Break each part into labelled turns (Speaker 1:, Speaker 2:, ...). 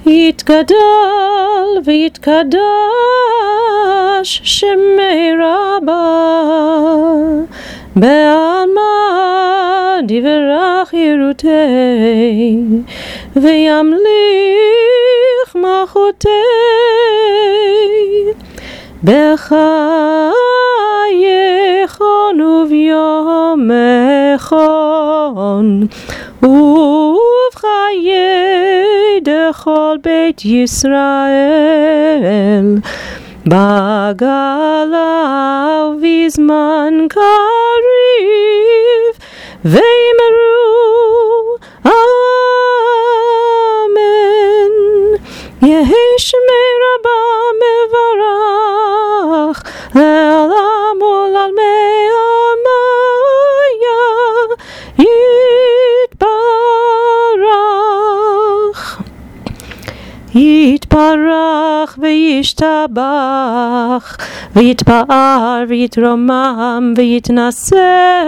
Speaker 1: יתגדל ויתקדש שמי רבה בעלמא דברך ירותי וימליך מלכותי בחייכון וביומכון ובחיי דכל בית ישראל בגלה ובזמן קריב ואמרו אמן. יהי שמי רבה מברך לעולם ולעלמי עלמיה יתברך וישתבח ויתפאר ויתרומם ויתנשא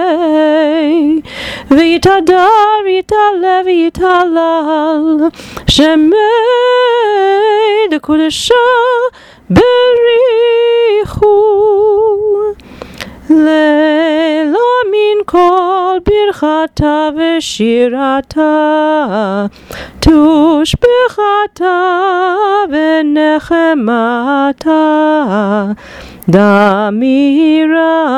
Speaker 1: ויתהדר ויתעלה ויתהלל שמי לקודשו בריחו לילה מן כל ברכתה ושירתה תושבחתה ונחמתה דמירה